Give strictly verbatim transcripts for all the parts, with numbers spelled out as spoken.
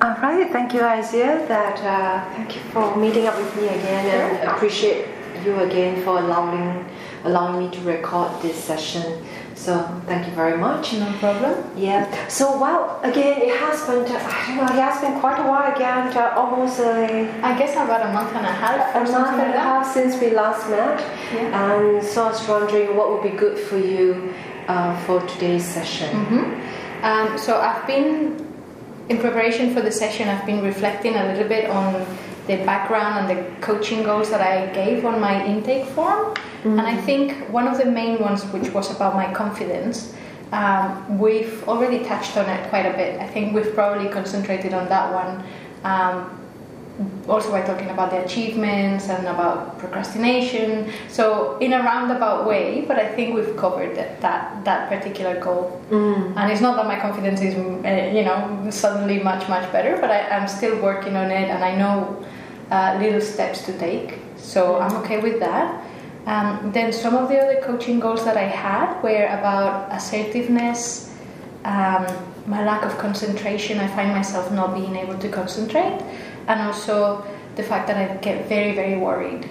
All right, thank you, Isaiah. That uh, thank you for meeting up with me again, and Sure. appreciate you again for allowing allowing me to record this session. So thank you very much. No problem. Yeah. So well, again, it has been I don't know. It has been quite a while again. Uh, almost a I guess about a month and a half. a or month something and a like that. half since we last met. Yeah. And so I was wondering what would be good for you uh, for today's session. Mm-hmm. Um, so I've been, in preparation for the session, I've been reflecting a little bit on the background and the coaching goals that I gave on my intake form. Mm-hmm. And I think one of the main ones, which was about my confidence, um, we've already touched on it quite a bit. I think we've probably concentrated on that one. Um, also by talking about the achievements and about procrastination, so in a roundabout way, but I think we've covered that that, that particular goal. Mm. And it's not that my confidence is uh, you know suddenly much much better, but I, I'm still working on it, and I know uh, little steps to take, so mm. I'm okay with that. Um, then some of the other coaching goals that I had were about assertiveness, um, my lack of concentration. I find myself not being able to concentrate, and also the fact that I get very, very worried.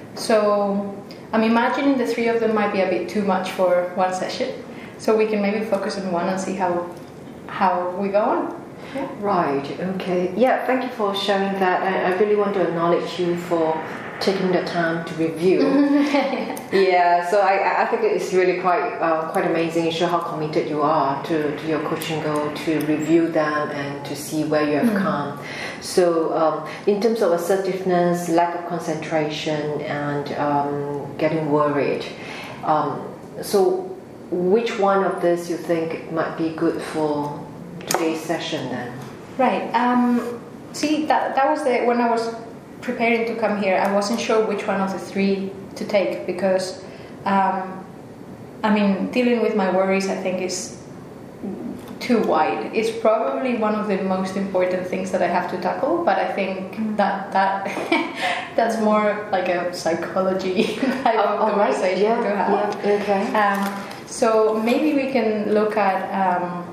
So I'm imagining the three of them might be a bit too much for one session. So we can maybe focus on one and see how how we go on. Yeah. Right, okay. Yeah, thank you for sharing that. I, I really want to acknowledge you for taking the time to review. yeah. yeah, so I, I think it's really quite uh, quite amazing. You show how committed you are to, to your coaching goal, to review them and to see where you have mm. come. So um, in terms of assertiveness, lack of concentration, and um, getting worried, um, so which one of this you think might be good for today's session then? Right. Um, see, that, that was the when I was preparing to come here, I wasn't sure which one of the three to take, because um, I mean, dealing with my worries, I think, is too wide. It's probably one of the most important things that I have to tackle, but I think mm. that that that's more like a psychology type oh, of conversation right. yeah, to have. Yeah, okay. Um, so maybe we can look at um,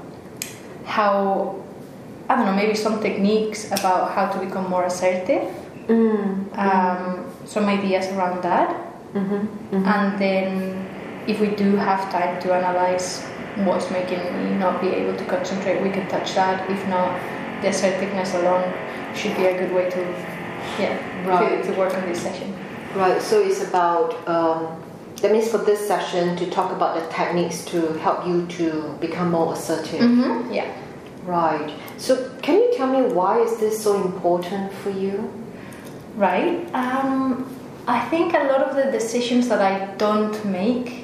how, I don't know, maybe some techniques about how to become more assertive. Mm, um, some ideas around that, mm-hmm, mm-hmm. and then if we do have time to analyze what's making me not be able to concentrate, we can touch that. If not, the assertiveness alone should be a good way to, yeah, right. to, to work on this session. Right. So it's about um, that means for this session to talk about the techniques to help you to become more assertive. Mm-hmm, yeah. Right. So can you tell me why is this so important for you? Right. Um, I think a lot of the decisions that I don't make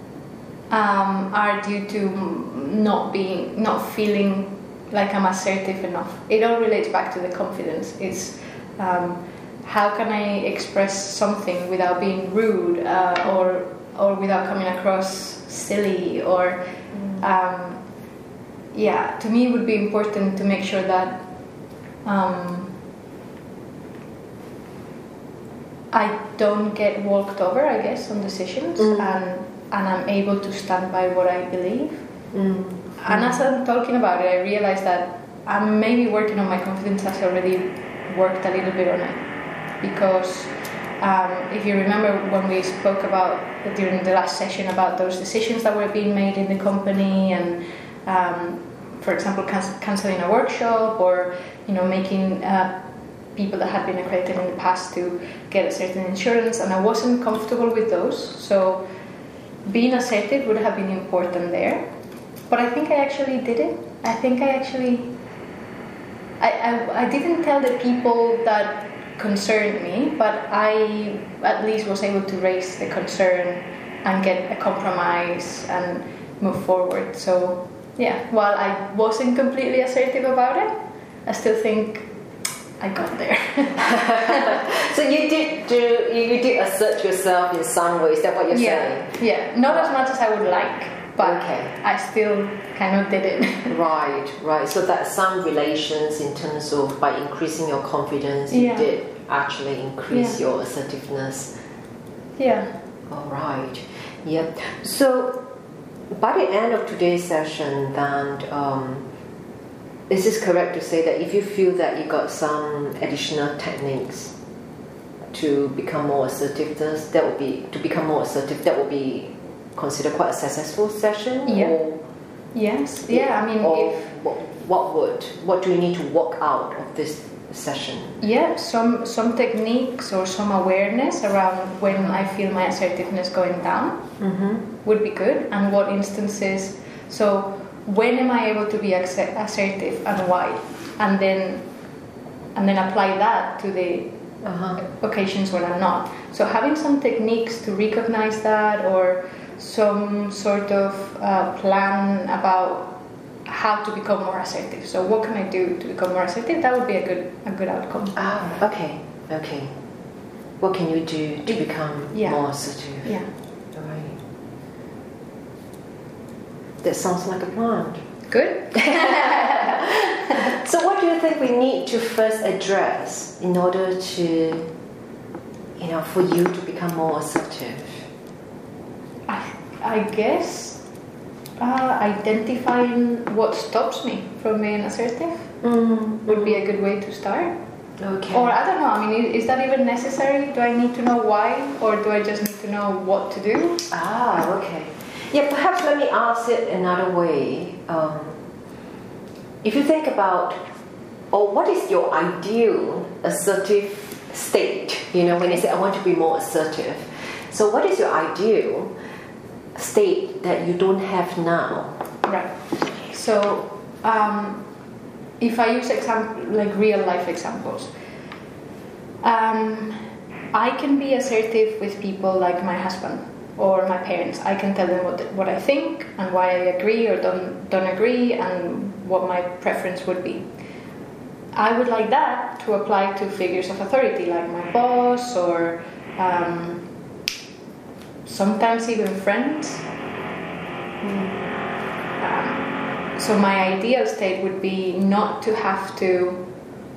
um, are due to not being, not feeling like I'm assertive enough. It all relates back to the confidence. It's um, how can I express something without being rude uh, or or without coming across silly or um, yeah. To me, it would be important to make sure that. Um, I don't get walked over, I guess, on decisions, mm. and and I'm able to stand by what I believe. Mm. And as I'm talking about it, I realize that I'm maybe working on my confidence has already worked a little bit on it. Because um, if you remember when we spoke about, during the last session, about those decisions that were being made in the company and, um, for example, can- cancelling a workshop or, you know, making... Uh, people that had been accredited in the past to get a certain insurance, and I wasn't comfortable with those, so being assertive would have been important there. But I think I actually did it. I think I actually I, I, I didn't tell the people that concerned me, but I at least was able to raise the concern and get a compromise and move forward. So yeah, while I wasn't completely assertive about it, I still think I got there. So you did do you did assert yourself in some way. Is that what you're yeah. saying? Yeah, not as much as I would like, but okay. I still kind of did it. Right, right. So that's some relations in terms of by increasing your confidence, you yeah. did actually increase yeah. your assertiveness. Yeah. All right. Yeah. So by the end of today's session, then. Um, is this correct to say that if you feel that you got some additional techniques to become more assertive, that would be to become more assertive, that would be considered quite a successful session? Yeah. Or, yes. Yeah. I mean, or if, what, what would what do you need to walk out of this session? Yeah, some some techniques or some awareness around when I feel my assertiveness going down mm-hmm. would be good, and what instances. So when am I able to be assertive and why, and then and then apply that to the uh-huh. occasions when I'm not. So having some techniques to recognize that, or some sort of uh, plan about how to become more assertive. So what can I do to become more assertive? That would be a good a good outcome. Ah, okay, okay. What can you do to become yeah. more assertive? Yeah. All right. That sounds like a plan. Good. So what do you think we need to first address in order to, you know, for you to become more assertive? I, I guess uh, identifying what stops me from being assertive mm. would be a good way to start. Okay. Or I don't know, I mean, is, is that even necessary? Do I need to know why, or do I just need to know what to do? Ah, okay. Yeah, perhaps let me ask it another way. Um, if you think about, or what is your ideal assertive state? You know, when you say, I want to be more assertive. So what is your ideal state that you don't have now? Right. So, um, if I use example, like real life examples, um, I can be assertive with people like my husband or my parents. I can tell them what what I think and why I agree or don't don't agree and what my preference would be. I would like that to apply to figures of authority like my boss or um, sometimes even friends. Um, so my ideal state would be not to have to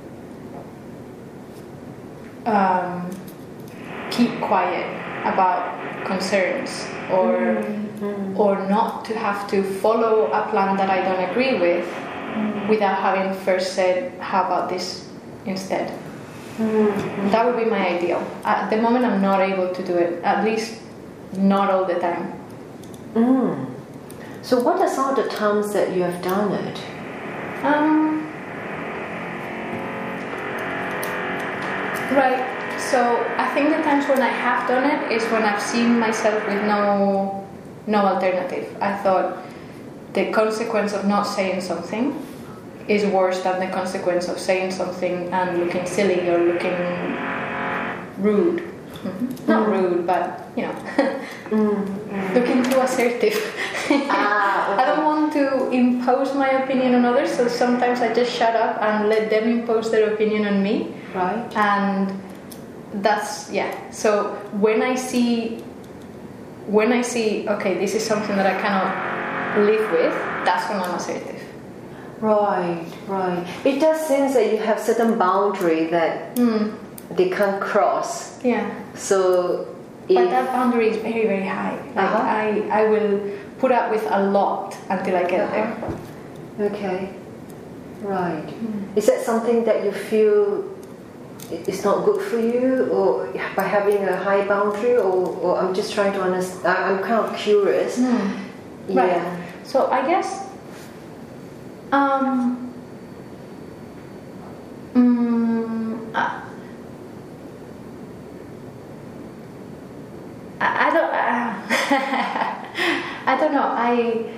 um, keep quiet about concerns or mm-hmm. or not to have to follow a plan that I don't agree with mm-hmm. without having first said, how about this instead? Mm-hmm. That would be my ideal. At the moment I'm not able to do it, at least not all the time. Mm. So what are some of the times that you have done it? Um, right. So I think the times when I have done it is when I've seen myself with no no alternative. I thought the consequence of not saying something is worse than the consequence of saying something and looking silly or looking rude. Mm-hmm. Not mm. rude, but you know, mm. looking too assertive. Ah, okay. I don't want to impose my opinion on others, so sometimes I just shut up and let them impose their opinion on me. Right. And that's yeah. So when I see, when I see, okay, this is something that I cannot live with, that's when I'm assertive. Right, right. It does seem that you have certain boundary that Mm. they can't cross. Yeah. So, if, But that boundary is very, very high. Like Uh-huh. I, I will put up with a lot until I get there. okay, right. Mm. Is that something that you feel is not good for you, or by having a high boundary, or, or I'm just trying to understand? I'm kind of curious. Mm. Yeah. Right. So I guess. Um. Mm, uh, I, I don't. Uh, I don't know. I.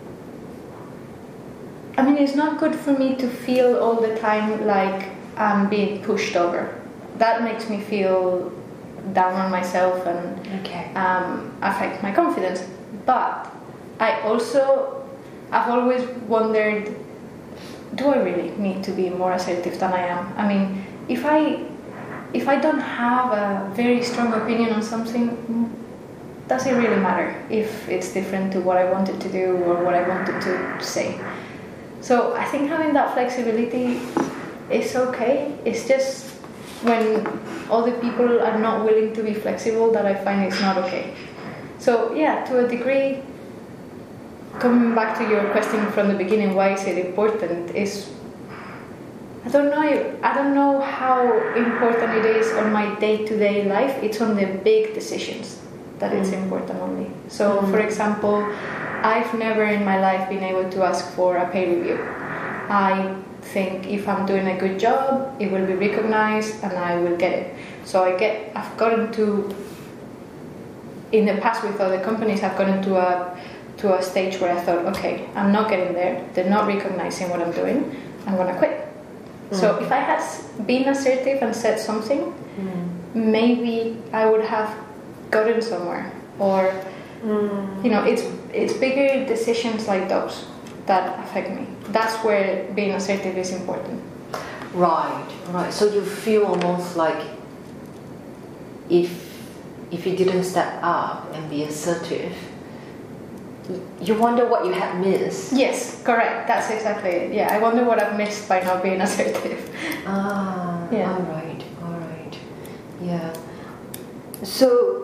I mean, it's not good for me to feel all the time like I'm being pushed over. That makes me feel down on myself and Okay. um, affect my confidence. But I also, I've always wondered, do I really need to be more assertive than I am? I mean, if I, if I don't have a very strong opinion on something, does it really matter if it's different to what I wanted to do or what I wanted to say? So I think having that flexibility is okay. It's just when other people are not willing to be flexible that I find it's not okay. So yeah, to a degree, coming back to your question from the beginning, why is it important? Is I don't know. I don't know how important it is on my day-to-day life. It's on the big decisions that it's Mm. important only. So, Mm. for example, I've never in my life been able to ask for a pay review. I think if I'm doing a good job, it will be recognized and I will get it. So I get. I've gotten to. In the past, with other companies, I've gotten to a to a stage where I thought, okay, I'm not getting there. They're not recognizing what I'm doing. I'm gonna quit. So Mm. if I had been assertive and said something, Mm. maybe I would have gotten somewhere. Or Mm. you know, it's it's bigger decisions like those that affect me. That's where being assertive is important. Right, right. So you feel almost like if if you didn't step up and be assertive, y- you wonder what you had missed. Yes, correct. That's exactly it. Yeah, I wonder what I've missed by not being assertive. Ah, Yeah. all right, all right. Yeah. So,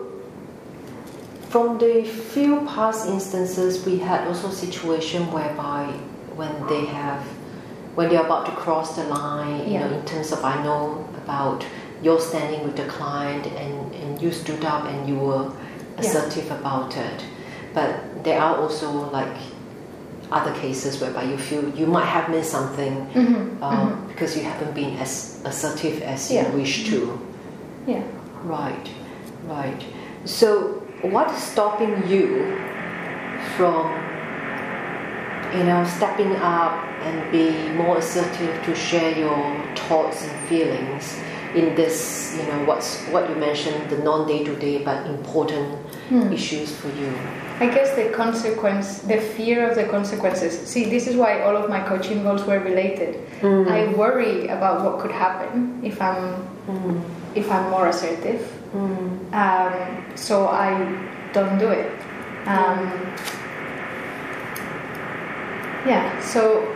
from the few past instances, we had also situation whereby when they have, when they're about to cross the line, you Yeah. know, in terms of I know about your standing with the client and, and you stood up and you were assertive about it. But there are also like other cases whereby you feel you might have missed something Mm-hmm. um, Mm-hmm. because you haven't been as assertive as Yeah. you wish to. Yeah. Right, right. So, what is stopping you from, you know, stepping up and be more assertive to share your thoughts and feelings in this, you know, what's what you mentioned, the non-day-to-day but important Hmm. issues for you? I guess the consequence, the fear of the consequences. See, this is why all of my coaching goals were related. Mm. I worry about what could happen if I'm Mm. if I'm more assertive. Mm. Um, so I don't do it. Um, yeah. So,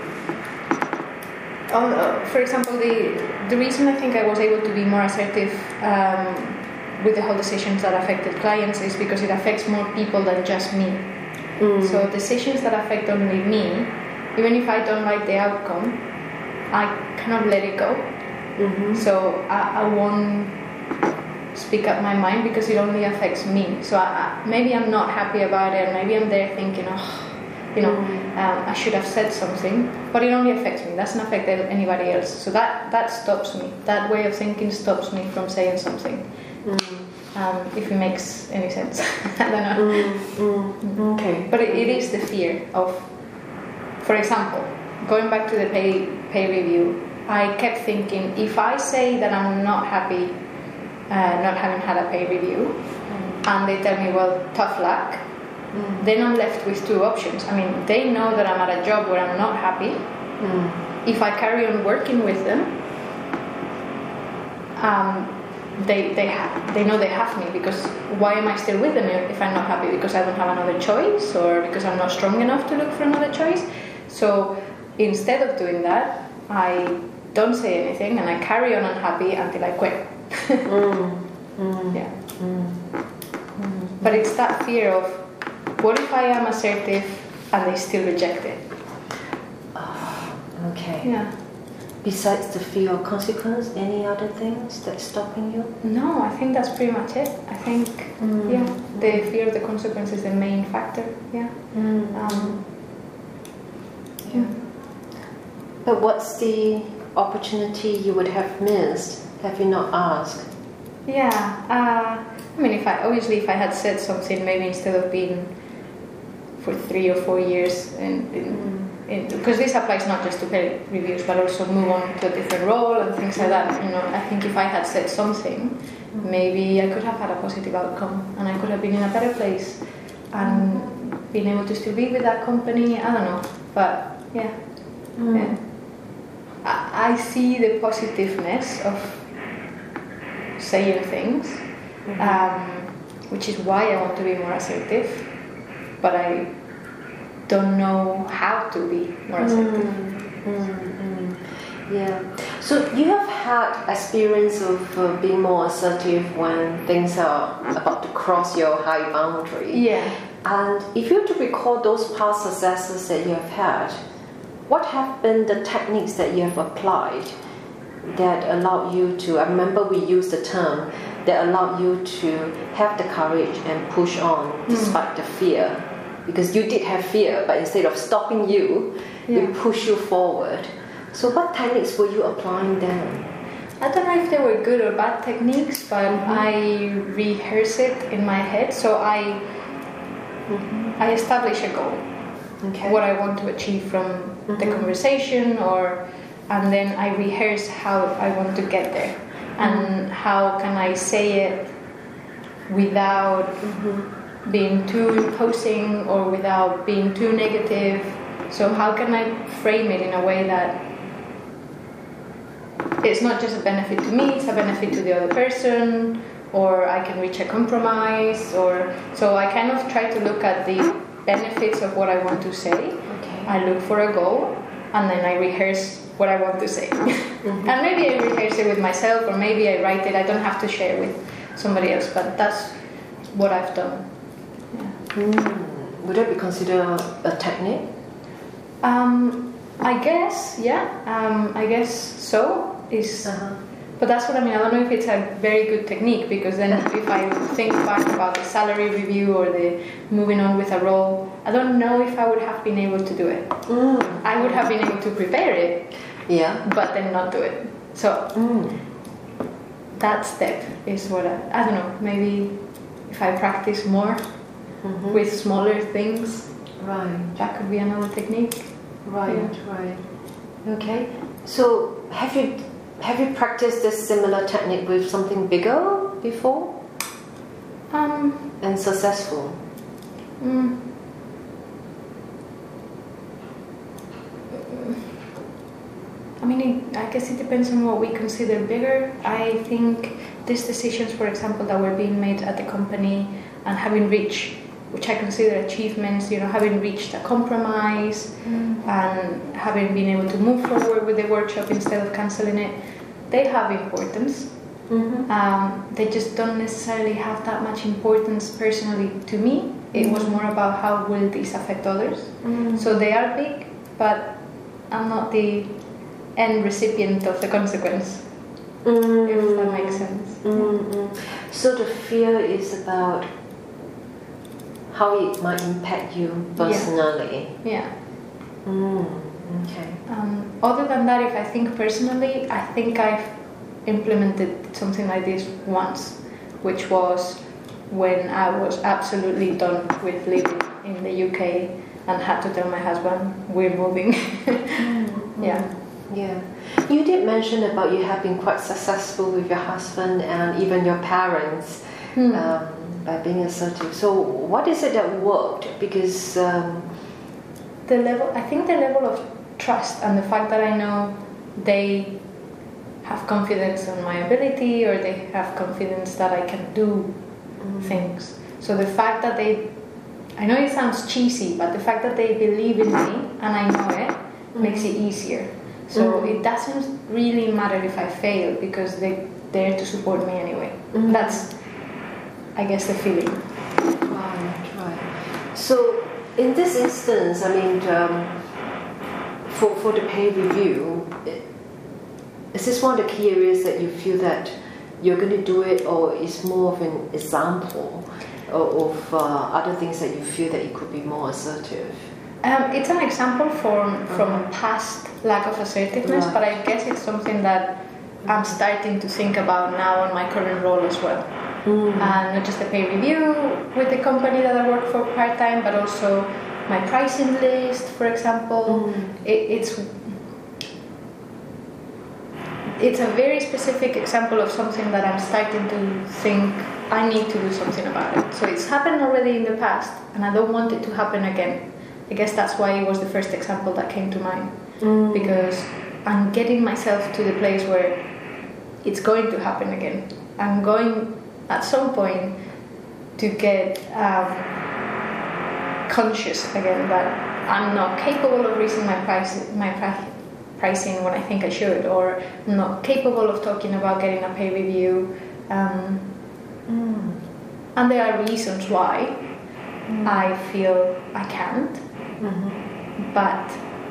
uh, for example, the the reason I think I was able to be more assertive um, with the whole decisions that affected clients is because it affects more people than just me. Mm. So decisions that affect only me, even if I don't like the outcome, I cannot let it go. Mm-hmm. So I, I won't speak up my mind because it only affects me. So I, I, maybe I'm not happy about it. Maybe I'm there thinking, oh, you know, Mm. um, I should have said something. But it only affects me. It doesn't affect anybody else. So that that stops me. That way of thinking stops me from saying something. Mm. Um, if it makes any sense. I don't know. Mm. Mm. Okay. But it, it is the fear of, for example, going back to the pay pay review. I kept thinking, if I say that I'm not happy, uh, not having had a pay review, Mm. and they tell me, well, tough luck, Mm. then I'm left with two options. I mean, they know that I'm at a job where I'm not happy. Mm. If I carry on working with them, um, they they ha- they know they have me, because why am I still with them if I'm not happy? Because I don't have another choice, or because I'm not strong enough to look for another choice? So instead of doing that, I don't say anything and I carry on unhappy until I quit. Mm. Mm. Yeah. Mm. But it's that fear of, what if I am assertive and they still reject it? Ah, okay. Yeah. Besides the fear of consequence, any other things that's stopping you? No, I think that's pretty much it. I think, Mm. yeah, the fear of the consequence is the main factor. Yeah. Mm. Um, yeah. But what's the opportunity you would have missed? Have you not asked? Yeah. Uh, I mean, if I obviously if I had said something, maybe instead of being for three or four years, and because this applies not just to pay reviews, but also move on to a different role and things like that. You know, I think if I had said something, maybe I could have had a positive outcome, and I could have been in a better place, and been able to still be with that company. I don't know, but yeah. Mm. yeah. I, I see the positiveness of saying things, Mm-hmm. um, which is why I want to be more assertive, but I don't know how to be more assertive. Mm, mm, mm. Yeah. So you have had experience of uh, being more assertive when things are about to cross your high boundary. Yeah. And if you were to recall those past successes that you have had, what have been the techniques that you have applied that allowed you to, I remember we used the term, that allowed you to have the courage and push on despite mm. the fear? Because you did have fear, but instead of stopping you, yeah. it pushed you forward. So what techniques were you applying then? I don't know if they were good or bad techniques, but mm-hmm. I rehearse it in my head. So I mm-hmm. I establish a goal, okay. what I want to achieve from mm-hmm. the conversation, or and then I rehearse how I want to get there, mm-hmm. and how can I say it without mm-hmm. being too imposing or without being too negative. So how can I frame it in a way that it's not just a benefit to me, it's a benefit to the other person, or I can reach a compromise, or so I kind of try to look at the benefits of what I want to say. Okay. I look for a goal, and then I rehearse what I want to say. Mm-hmm. And maybe I rehearse it with myself, or maybe I write it. I don't have to share it with somebody else, but that's what I've done. Yeah. Mm. Would that be considered a technique? Um, I guess, yeah. Um, I guess so. Is, uh-huh. But that's what I mean. I don't know if it's a very good technique, because then if I think back about the salary review or the moving on with a role, I don't know if I would have been able to do it. Mm. I would have been able to prepare it, yeah, but then not do it. So mm. that step is what I, I don't know. Maybe if I practice more mm-hmm. with smaller things, right, that could be another technique. Right, yeah. right. Okay. So have you have you practiced this similar technique with something bigger before? Um, and successful? Mm, I mean, it, I guess it depends on what we consider bigger. I think these decisions, for example, that were being made at the company and having reached, which I consider achievements, you know, having reached a compromise mm. and having been able to move forward with the workshop instead of cancelling it, they have importance. Mm-hmm. Um, they just don't necessarily have that much importance personally to me. It mm-hmm. was more about how will these affect others. Mm-hmm. So they are big, but I'm not the end recipient of the consequence, mm-hmm. if that makes sense. Mm-hmm. So the fear is about how it might impact you personally. Yeah. yeah. Mm, okay. Um, other than that, if I think personally, I think I've implemented something like this once, which was when I was absolutely done with living in the U K and had to tell my husband, we're moving. mm, yeah. Yeah. You did mention about you have been quite successful with your husband and even your parents. Mm. Um, by being assertive. So what is it that worked? Because um, the level, I think the level of trust and the fact that I know they have confidence in my ability, or they have confidence that I can do mm. things. So the fact that they, I know it sounds cheesy, but the fact that they believe in me and I know it mm. makes it easier. So mm. it doesn't really matter if I fail, because they're there to support me anyway. Mm. That's, I guess, the feeling. Right, right. So, in this instance, I mean, um, for for the pay review, is this one of the key areas that you feel that you're going to do it, or is more of an example of, of uh, other things that you feel that you could be more assertive? Um, it's an example from from uh-huh. a past lack of assertiveness, right. but I guess it's something that I'm starting to think about now on my current role as well. Mm. And not just the pay review with the company that I work for part-time, but also my pricing list, for example. Mm. It, it's it's a very specific example of something that I'm starting to think I need to do something about it. So it's happened already in the past, and I don't want it to happen again. I guess that's why it was the first example that came to mind. Mm. Because I'm getting myself to the place where it's going to happen again. I'm going at some point to get um, conscious again that I'm not capable of raising my price, my pri- pricing when I think I should, or I'm not capable of talking about getting a pay review. Um, mm. And there are reasons why, mm. I feel I can't. Mm-hmm. But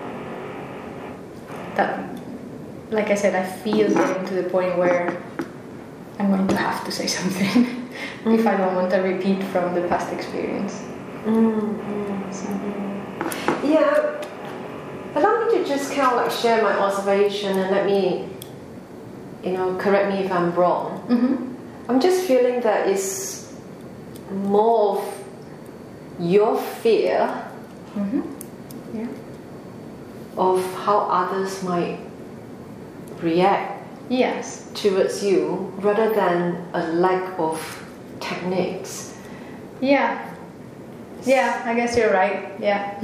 that, like I said, I feel getting to the point where I'm going to have to say something mm-hmm. if I don't want a repeat from the past experience. Mm-hmm. So. Yeah. Allow me to just kind of like share my observation and let me, you know, correct me if I'm wrong. Mm-hmm. I'm just feeling that it's more of your fear mm-hmm. yeah. of how others might react yes. towards you rather than a lack of techniques. Yeah. Yeah, I guess you're right. Yeah.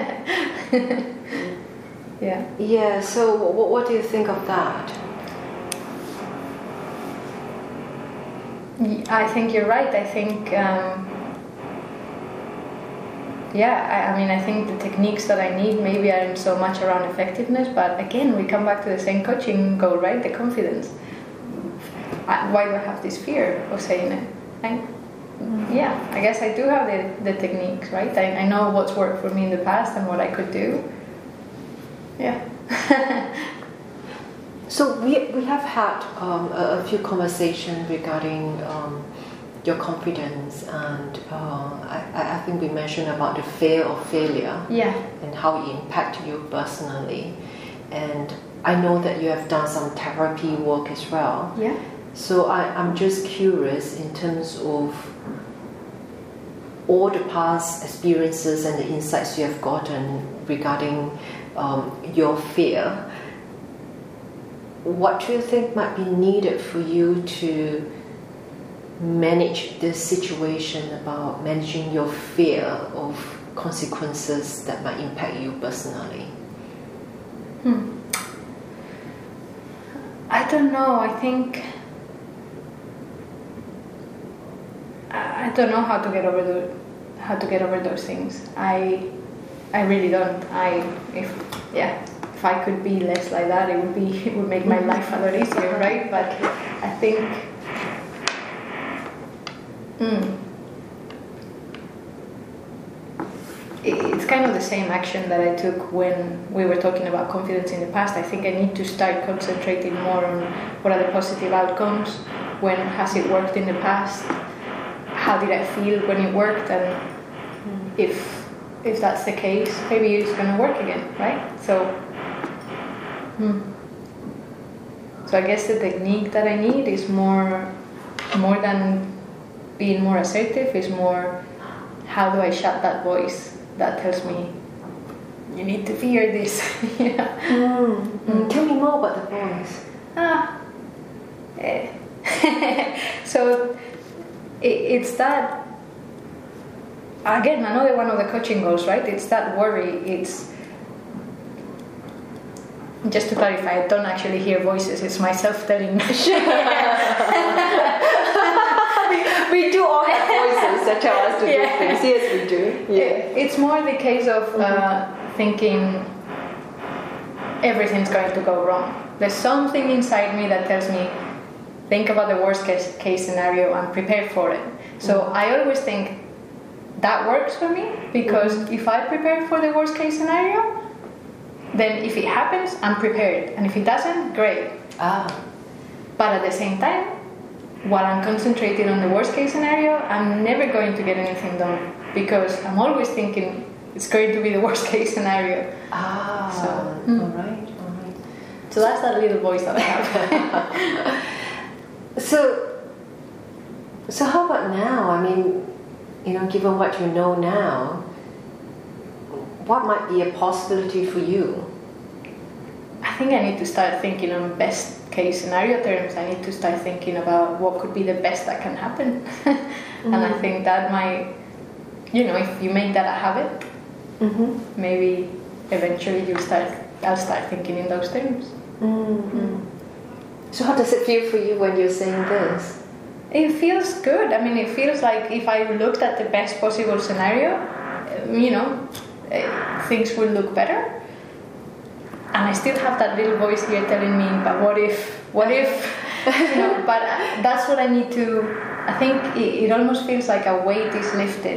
yeah. Yeah, so what, what do you think of that? I think you're right. I think, um, yeah, I, I mean, I think the techniques that I need maybe aren't so much around effectiveness, but again, we come back to the same coaching goal, right? The confidence. I, why do I have this fear of saying it? I, yeah, I guess I do have the, the techniques, right? I, I know what's worked for me in the past and what I could do. Yeah. So we we have had um, a, a few conversations regarding um, your confidence, and uh, I, I think we mentioned about the fear of failure, yeah, and how it impacted you personally. And I know that you have done some therapy work as well. Yeah. So I, I'm just curious in terms of all the past experiences and the insights you have gotten regarding um, your fear. What do you think might be needed for you to manage this situation about managing your fear of consequences that might impact you personally? Hmm. I don't know. I think I don't know how to get over the how to get over those things. I I really don't. I if yeah. If I could be less like that, it would be it would make my life a lot easier, right? But I think mm, it's kind of the same action that I took when we were talking about confidence in the past. I think I need to start concentrating more on what are the positive outcomes, when has it worked in the past, how did I feel when it worked, and if if that's the case, maybe it's going to work again, right? So. Hmm. So I guess the technique that I need is more, more than being more assertive, is more how do I shut that voice that tells me you need to fear this. yeah. Mm. Mm. Tell me more about the voice. Ah. Eh. so it, it's that again another one of the coaching goals, right? It's that worry. It's just to clarify, I don't actually hear voices, it's myself telling me. we, we do all have voices that tell us to yeah. do things. Yes, we do. Yeah. It's more the case of uh, mm-hmm. thinking everything's going to go wrong. There's something inside me that tells me, think about the worst case, case scenario and prepare for it. So mm-hmm. I always think that works for me, because mm-hmm. if I prepare for the worst case scenario, then if it happens, I'm prepared. And if it doesn't, great. Ah. But at the same time, while I'm concentrating on the worst case scenario, I'm never going to get anything done, because I'm always thinking it's going to be the worst case scenario. Ah, so, mm. all right, all right. So that's that little voice that I have. so, so how about now? I mean, you know, given what you know now, what might be a possibility for you? I think I need to start thinking on best case scenario terms. I need to start thinking about what could be the best that can happen. mm-hmm. And I think that might, you know, if you make that a habit, mm-hmm. maybe eventually you start, I'll start thinking in those terms. Mm-hmm. Mm. So how does it feel for you when you're saying this? It feels good. I mean, it feels like if I looked at the best possible scenario, you know, Uh, things will look better, and I still have that little voice here telling me, but what if, what if, you know, but uh, that's what I need to, I think it, it almost feels like a weight is lifted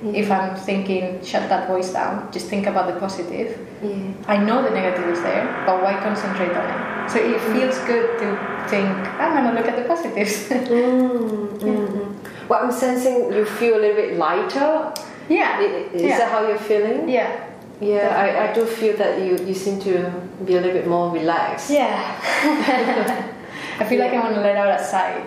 Yeah. If I'm thinking, shut that voice down, just think about the positive. Yeah. I know the negative is there, but why concentrate on it? So it feels good to think, I'm going to look at the positives. mm, mm-hmm. Well, I'm sensing you feel a little bit lighter. Yeah. Is yeah. that how you're feeling? Yeah. Yeah, I, I do feel that you, you seem to be a little bit more relaxed. Yeah. I feel yeah. like I want to let out a sigh.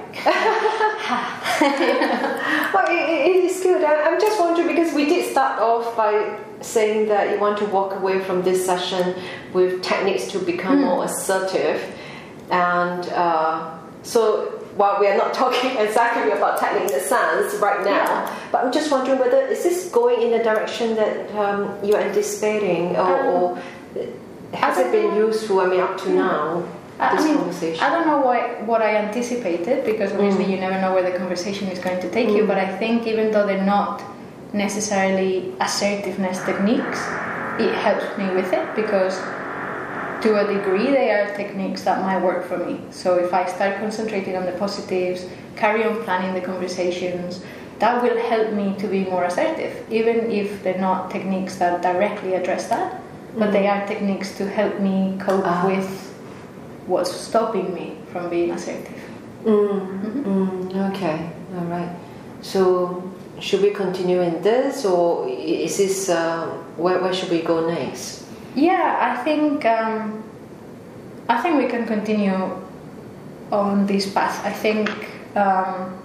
Well, it, it is good. I, I'm just wondering, because we did start off by saying that you want to walk away from this session with techniques to become mm. more assertive. And uh, so while we are not talking exactly about technique in the sense right now, yeah. but I'm just wondering whether is this going in the direction that um, you're anticipating, or, um, or has it been know. useful, I mean, up to yeah. now? This I mean, conversation. I don't know what, what I anticipated, because obviously mm. you never know where the conversation is going to take mm. you, but I think even though they're not necessarily assertiveness techniques, it helps me with it, because to a degree they are techniques that might work for me. So if I start concentrating on the positives, carry on planning the conversations, that will help me to be more assertive, even if they're not techniques that directly address that, but mm. they are techniques to help me cope uh. with what's stopping me from being assertive. Mm, mm-hmm. mm, okay, all right. So, should we continue in this, or is this uh, where, where should we go next? Yeah, I think um, I think we can continue on this path. I think, um,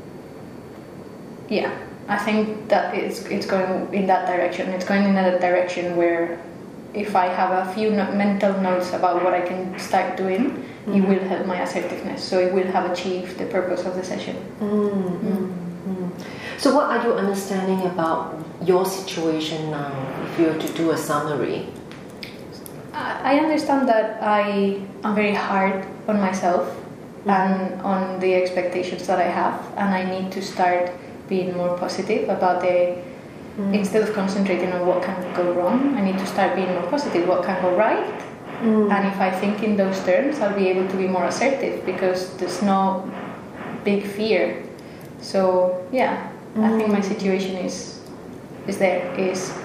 yeah, I think that it's it's going in that direction. It's going in that direction where, if I have a few no- mental notes about what I can start doing, mm-hmm. it will help my assertiveness. So it will have achieved the purpose of the session. Mm-hmm. Mm-hmm. So what are you understanding about your situation now, if you were to do a summary? I understand that I am very hard on myself mm-hmm. and on the expectations that I have, and I need to start being more positive about the Mm. Instead of concentrating on what can go wrong, I need to start being more positive, what can go right. Mm. And if I think in those terms, I'll be able to be more assertive, because there's no big fear. So yeah, mm. I think my situation is is there is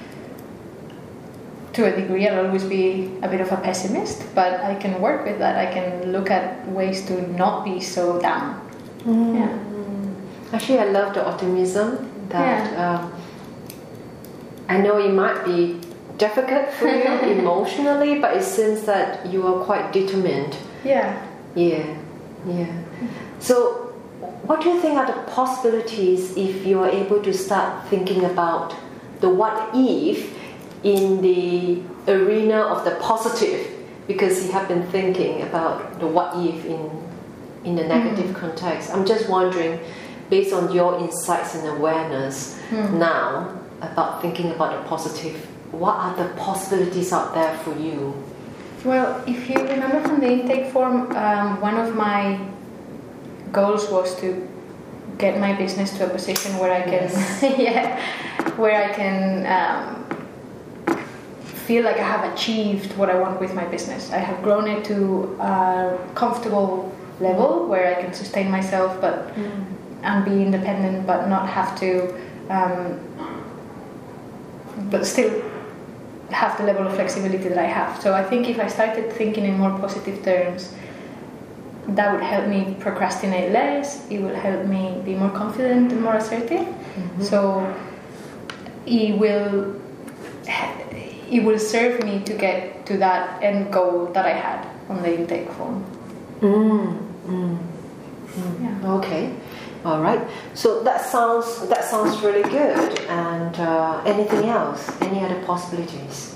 to a degree. I'll always be a bit of a pessimist, but I can work with that. I can look at ways to not be so down. Mm. Yeah. Actually, I love the optimism that. Yeah. Um, I know it might be difficult for you emotionally, but it seems that you are quite determined. Yeah. Yeah, yeah. So, what do you think are the possibilities if you are able to start thinking about the what if in the arena of the positive? Because you have been thinking about the what if in in the negative mm. context. I'm just wondering, based on your insights and awareness mm. now, about thinking about the positive, what are the possibilities out there for you? Well, if you remember from the intake form, um, one of my goals was to get my business to a position where I can, yes. yeah, where I can um, feel like I have achieved what I want with my business. I have grown it to a comfortable level where I can sustain myself, but mm. and be independent, but not have to. Um, but still have the level of flexibility that I have. So I think if I started thinking in more positive terms, that would help me procrastinate less, it will help me be more confident and more assertive. Mm-hmm. So it will it will serve me to get to that end goal that I had on the intake form. Mm, mm, mm. Yeah. Okay. All right. So that sounds that sounds really good. And uh, anything else? Any other possibilities?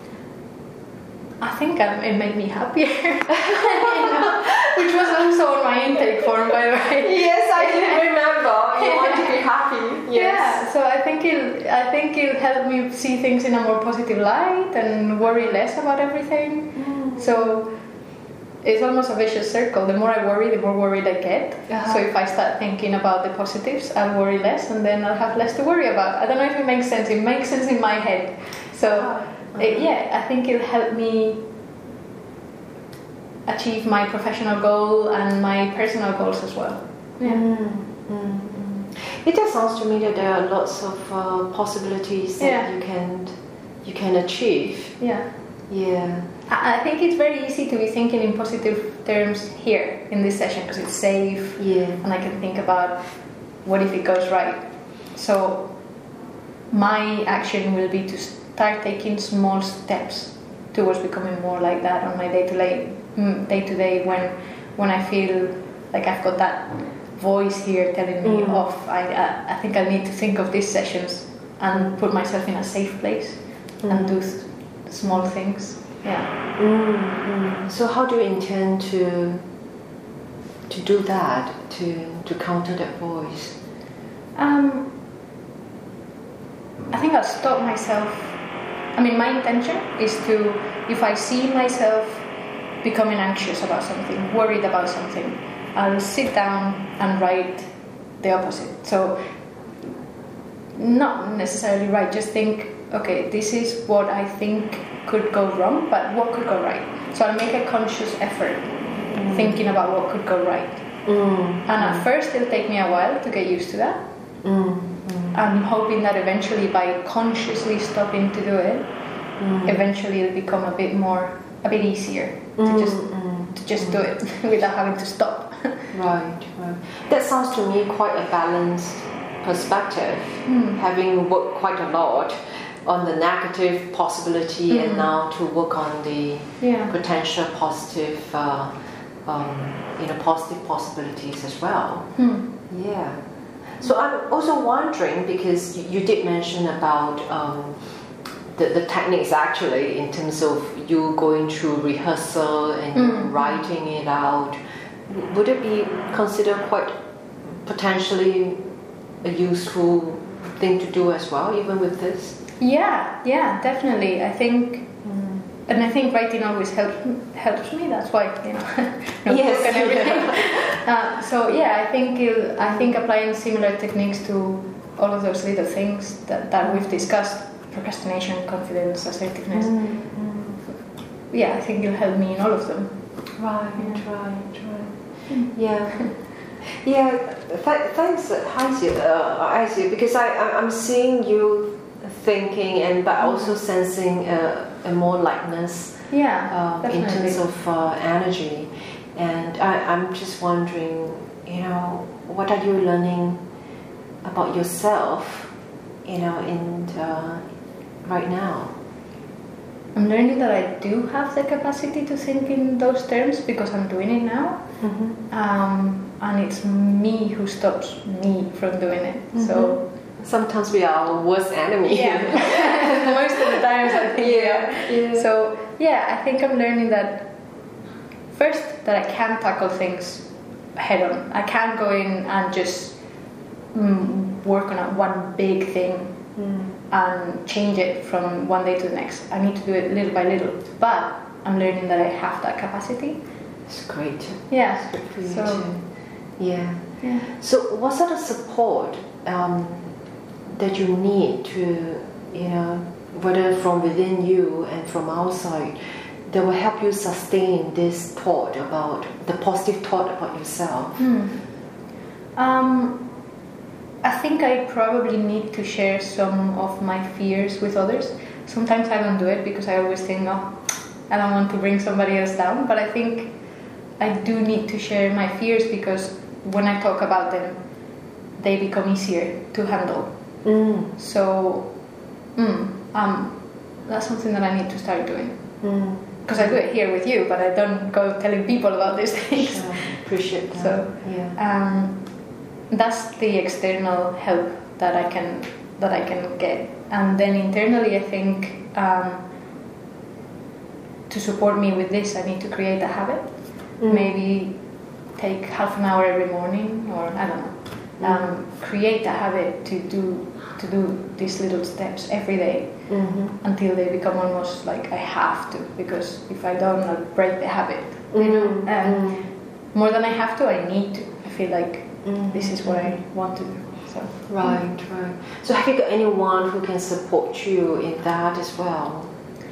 I think um, it made me happier, you know, which was also on my intake form, by the way. Yes, I do remember. You want to be happy. Yes. Yeah. So I think it I think it helped me see things in a more positive light and worry less about everything. Mm. So. It's almost a vicious circle. The more I worry, the more worried I get. Uh-huh. So if I start thinking about the positives, I'll worry less, and then I'll have less to worry about. I don't know if it makes sense. It makes sense in my head. So uh-huh. it, yeah, I think it'll help me achieve my professional goal and my personal goals as well. Yeah. Mm-hmm. It just sounds to me that there are lots of uh, possibilities that Yeah. you can you can achieve. Yeah. Yeah. I I think it's very easy to be thinking in positive terms here in this session because it's safe, Yeah. and I can think about what if it goes right. So my action will be to start taking small steps towards becoming more like that on my day to day day to day when when I feel like I've got that voice here telling me Mm. off. I, I I think I need to think of these sessions and put myself in a safe place and do th- small things. Yeah. Mm, mm. So how do you intend to to do that, to to counter that voice? Um, I think I'll stop myself. I mean, my intention is to, if I see myself becoming anxious about something, worried about something, I'll sit down and write the opposite. So, not necessarily write, just think, okay, this is what I think could go wrong, but what could go right? So I'll make a conscious effort mm. thinking about what could go right. Mm. And at first it'll take me a while to get used to that. Mm. Mm. I'm hoping that eventually by consciously stopping to do it, mm. eventually it'll become a bit more, a bit easier to mm. just mm. to just mm. do it without having to stop. Right, right. That sounds to me quite a balanced perspective, Mm. having worked quite a lot on the negative possibility Mm. and now to work on the Yeah. potential positive, uh, um, you know, positive possibilities as well. Mm. Yeah. So I'm also wondering, because you, you did mention about um, the, the techniques actually in terms of you going through rehearsal and Mm. writing it out. Would it be considered quite potentially a useful thing to do as well, even with this? Yeah, yeah, definitely. I think, mm. and I think writing always helps helps me. That's why, you know, notebook Yes. and everything. uh, so yeah, I think it'll, I think applying similar techniques to all of those little things that, that we've discussed, procrastination, confidence, assertiveness. Mm, mm. Yeah, I think it'll help me in all of them. Right, Yeah. right, right. Yeah. Yeah, th- thanks, Heidi, uh, Heidi, because I, I, I'm seeing you thinking and but also sensing a, a more lightness Yeah, uh, in definitely. terms of uh, energy. And I, I'm just wondering, you know, what are you learning about yourself, you know, in uh, right now? I'm learning that I do have the capacity to think in those terms because I'm doing it now. Mm-hmm. Um, and it's me who stops me from doing it. Mm-hmm. So sometimes we are our worst enemy. yeah, most of the times I think yeah. yeah. So yeah, I think I'm learning that first that I can tackle things head on. I can't go in and just mm, work on a one big thing Mm. and change it from one day to the next. I need to do it little by little. But I'm learning that I have that capacity. It's great. Yeah. It's good for you So, too. Yeah. yeah. So, what sort of support um, that you need to, you know, whether from within you and from outside, that will help you sustain this thought about the positive thought about yourself? Hmm. Um, I think I probably need to share some of my fears with others. Sometimes I don't do it because I always think, no, I don't want to bring somebody else down. But I think I do need to share my fears because when I talk about them, they become easier to handle. Mm. So, mm, um, that's something that I need to start doing. Mm. Because I do it here with you, but I don't go telling people about these things. Sure. Appreciate that. So, yeah. um, that's the external help that I can that I can get, and then internally, I think um, to support me with this, I need to create a habit. Mm. Maybe take half an hour every morning, or I don't know. Mm. Um, create a habit to do to do these little steps every day mm-hmm. until they become almost like I have to. Because if I don't, I'll break the habit. Mm. You know, um, mm. more than I have to, I need to. I feel like. Mm-hmm. This is what I want to do. So right, right. So have you got anyone who can support you in that as well?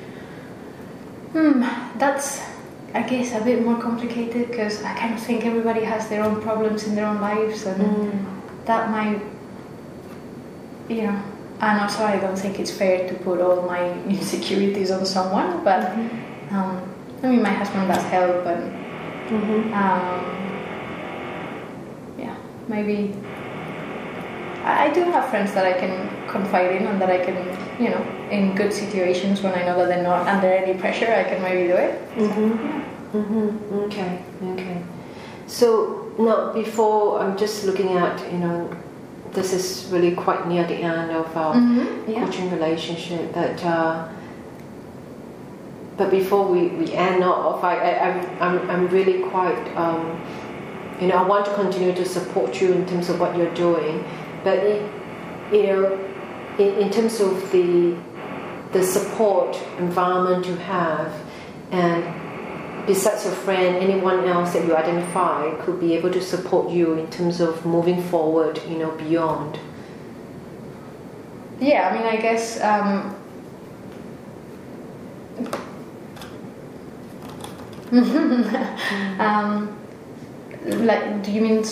Hmm, that's, I guess, a bit more complicated because I kind of think everybody has their own problems in their own lives, and mm. that might you know, and also I don't think it's fair to put all my insecurities on someone, but mm-hmm. um, I mean, my husband does help, and mm-hmm. um, yeah, maybe I, I do have friends that I can confide in and that I can, you know, in good situations when I know that they're not under any pressure, I can maybe do it. Mm-hmm. So, yeah. Mm-hmm. Okay, okay. So now, before I'm just looking at, you know, this is really quite near the end of our mm-hmm. yeah. coaching relationship, but uh, but before we, we end off, I, I I'm, I'm I'm really quite um, you know, I want to continue to support you in terms of what you're doing, but it, you know, in, in terms of the the support environment you have, and besides your friend, anyone else that you identify could be able to support you in terms of moving forward, you know, beyond. Yeah, I mean, I guess um, um, like, do you mean,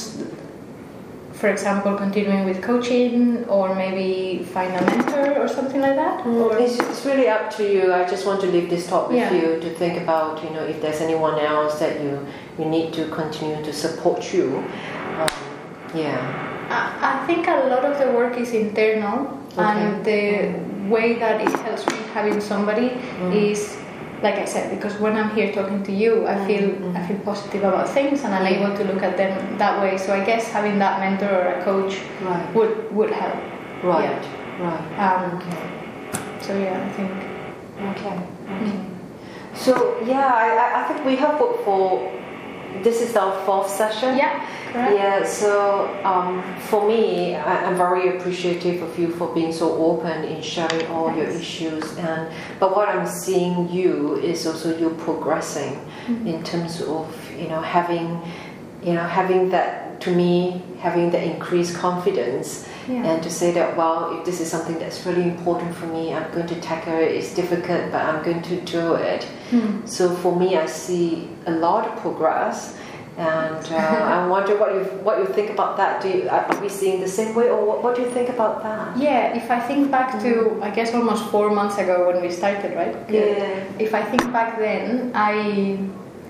for example, continuing with coaching, or maybe find a mentor or something like that? Mm, or? It's, it's really up to you. I just want to leave this talk with yeah. you to think about, you know, if there's anyone else that you, you need to continue to support you. Um, yeah. I, I think a lot of the work is internal, okay. and the mm. way that it helps me having somebody mm. is, like I said, because when I'm here talking to you, I feel mm-hmm. I feel positive about things, and I'm mm-hmm. able to look at them that way. So I guess having that mentor or a coach right. would would help. Right. Yeah. Right. Um, okay. So yeah, I think. Okay. Okay. Mm. So yeah, I I think we have booked for. This is our fourth session. Yeah, correct. Yeah, so um, for me, I, I'm very appreciative of you for being so open in sharing all Thanks. Your issues. And but what I'm seeing you is also you progressing mm-hmm. in terms of, you know, having, you know, having that, to me, having the increased confidence. Yeah. And to say that, well, if this is something that's really important for me, I'm going to tackle it. It's difficult, but I'm going to do it. Mm. So for me, I see a lot of progress, and uh, I wonder what you what you think about that. Do you, are we seeing the same way, or what, what do you think about that? Yeah, if I think back mm. to, I guess, almost four months ago when we started, right? Yeah. If I think back then, I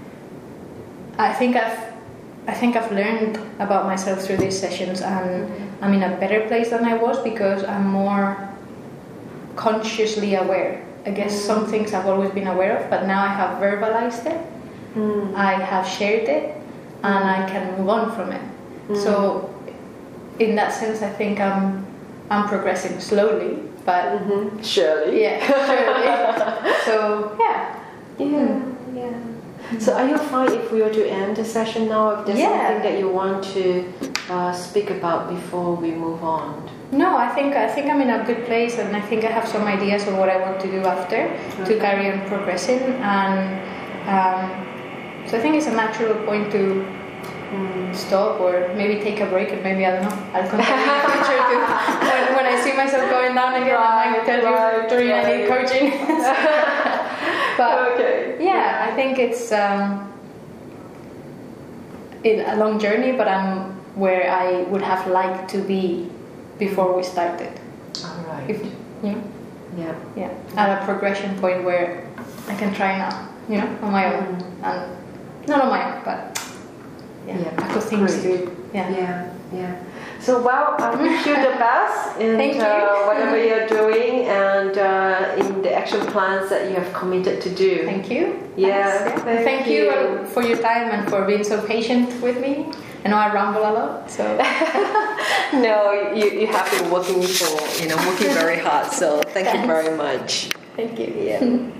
I think I've I think I've learned about myself through these sessions, and mm-hmm. I'm in a better place than I was because I'm more consciously aware. I guess mm-hmm. some things I've always been aware of, but now I have verbalized it, mm-hmm. I have shared it, and I can move on from it. Mm-hmm. So in that sense, I think I'm I'm progressing slowly, but mm-hmm. surely. Yeah, surely. So yeah. Yeah, mm-hmm. yeah. So are you fine if we were to end the session now? If there's yeah. something that you want to uh, speak about before we move on? No, I think I think I'm in a good place, and I think I have some ideas of what I want to do after okay. to carry on progressing. And um, so I think it's a natural point to mm. stop, or maybe take a break, and maybe, I don't know, I'll continue in the future to, when, when I see myself going down again, right, I might tell right, you during right. any coaching. But okay. yeah, I think it's um, in a long journey, but I'm where I would have liked to be before we started. All right. If, you know? Yeah. Yeah. At a progression point where I can try now, you know, on my own, mm. and not on my own, but yeah, yeah. I could things to do. Yeah. Yeah. Yeah. So, well, I wish you the best in Thank you. Uh, whatever you're doing, and uh, in the action plans that you have committed to do. Thank you. Yeah. Thank, thank you. you for your time and for being so patient with me. I know I ramble a lot, so. No, you, you have been working for, you know, working very hard, so thank Thanks. You very much. Thank you. Yeah.